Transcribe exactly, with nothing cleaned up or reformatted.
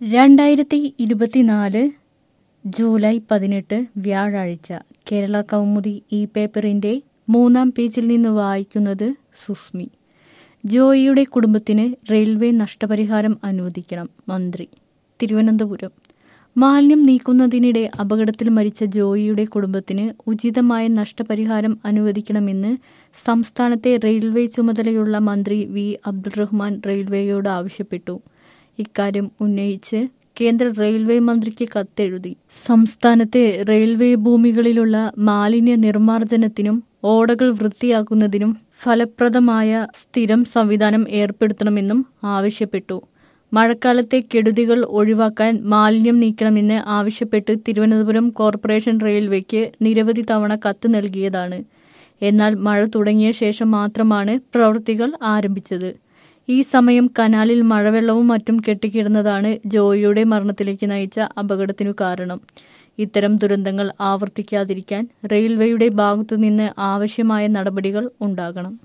രണ്ടായിരത്തി ഇരുപത്തിനാല് ജൂലൈ പതിനെട്ട് വ്യാഴാഴ്ച കേരള കൗമുദി ഈ പേപ്പറിന്റെ മൂന്നാം പേജിൽ നിന്ന് വായിക്കുന്നത് സുസ്മി. ജോയിയുടെ കുടുംബത്തിന് റെയിൽവേ നഷ്ടപരിഹാരം അനുവദിക്കണം മന്ത്രി. തിരുവനന്തപുരം. മാലിന്യം നീക്കുന്നതിനിടെ അപകടത്തിൽ മരിച്ച ജോയിയുടെ കുടുംബത്തിന് ഉചിതമായ നഷ്ടപരിഹാരം അനുവദിക്കണമെന്ന് സംസ്ഥാനത്തെ റെയിൽവേ ചുമതലയുള്ള മന്ത്രി വി അബ്ദുറഹ്മാൻ റെയിൽവേയോട് ആവശ്യപ്പെട്ടു. ഇക്കാര്യം ഉന്നയിച്ച് കേന്ദ്ര റെയിൽവേ മന്ത്രിക്ക് കത്തെഴുതി. സംസ്ഥാനത്തെ റെയിൽവേ ഭൂമികളിലുള്ള മാലിന്യ നിർമ്മാർജ്ജനത്തിനും ഓടകൾ വൃത്തിയാക്കുന്നതിനും ഫലപ്രദമായ സ്ഥിരം സംവിധാനം ഏർപ്പെടുത്തണമെന്നും ആവശ്യപ്പെട്ടു. മഴക്കാലത്തെ കെടുതികൾ ഒഴിവാക്കാൻ മാലിന്യം നീക്കണമെന്ന് ആവശ്യപ്പെട്ട് തിരുവനന്തപുരം കോർപ്പറേഷൻ റെയിൽവേക്ക് നിരവധി തവണ കത്ത് നൽകിയതാണ്. എന്നാൽ മഴ തുടങ്ങിയ ശേഷം മാത്രമാണ് പ്രവൃത്തികൾ ആരംഭിച്ചത്. ഈ സമയം കനാലിൽ മഴവെള്ളവും മറ്റും കെട്ടിക്കിടന്നതാണ് ജോയിയുടെ മരണത്തിലേക്ക് നയിച്ച അപകടത്തിനു കാരണം. ഇത്തരം ദുരന്തങ്ങൾ ആവർത്തിക്കാതിരിക്കാൻ റെയിൽവേയുടെ ഭാഗത്തുനിന്ന് ആവശ്യമായ നടപടികൾ ഉണ്ടാകണം.